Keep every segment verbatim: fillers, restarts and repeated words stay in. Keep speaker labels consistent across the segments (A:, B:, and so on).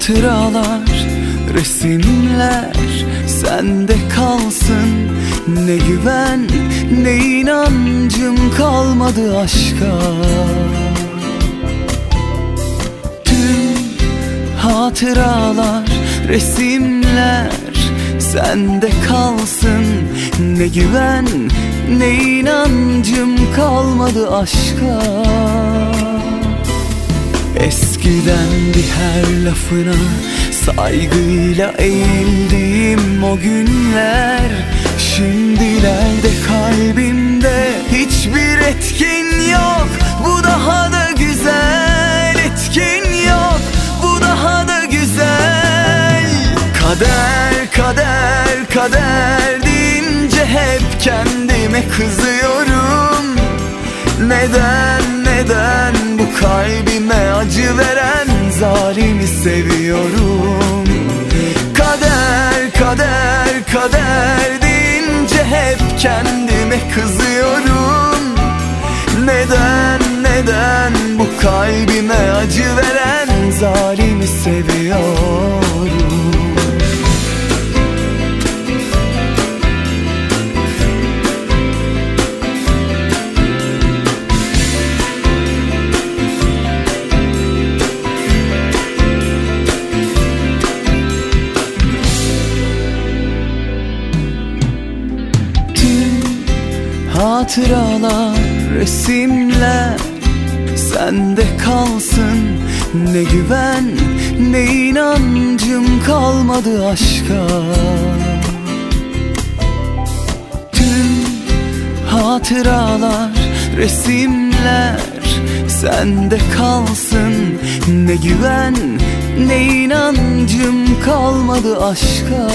A: hatıralar, resimler sende kalsın. Ne güven ne inancım kalmadı aşka. Tüm hatıralar, resimler sende kalsın. Ne güven ne inancım kalmadı aşka. Eskidendi her lafına saygıyla eğildiğim o günler. Şimdilerde kalbimde hiçbir etkin yok. Bu daha da güzel, etkin yok. Bu daha da güzel. Kader, kader, kader deyince hep kendime kızıyorum. Neden, neden bu kalbime acı veren zalimi seviyorum? Kader, kader, kader deyince hep kendime kızıyorum. Neden, neden bu kalbime acı veren zalimi seviyorum? Hatıralar, resimler sende kalsın. Ne güven ne inancım kalmadı aşka. Tüm hatıralar, resimler sende kalsın. Ne güven ne inancım kalmadı aşka.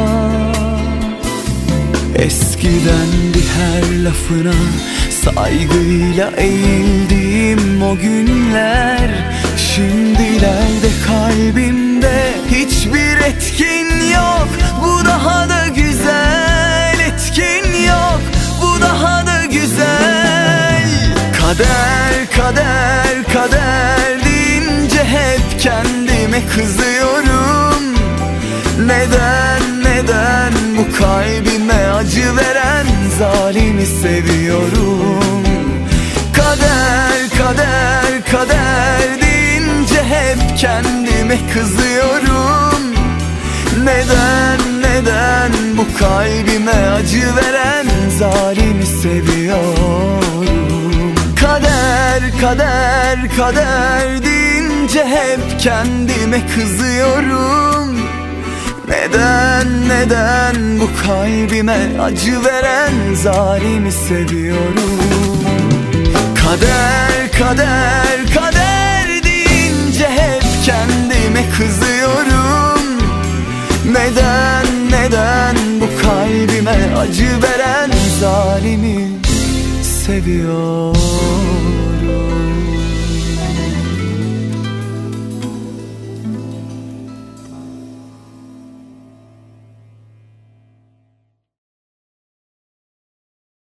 A: Eskidendi her lafına saygıyla eğildiğim o günler. Şimdilerde kalbimde hiçbir etkin yok. Bu daha da güzel, etkin yok. Bu daha da güzel. Kader, kader, kader deyince hep kendime kızıyorum. Neden, neden bu kalbime acı veren zalimi seviyorum? Kader, kader, kader deyince hep kendime kızıyorum. Neden, neden bu kalbime acı veren zalimi seviyorum? Kader, kader, kader deyince hep kendime kızıyorum. Neden, neden bu kalbime acı veren zalimi seviyorum? Kader, kader, kader deyince hep kendime kızıyorum. Neden, neden bu kalbime acı veren zalimi seviyorum?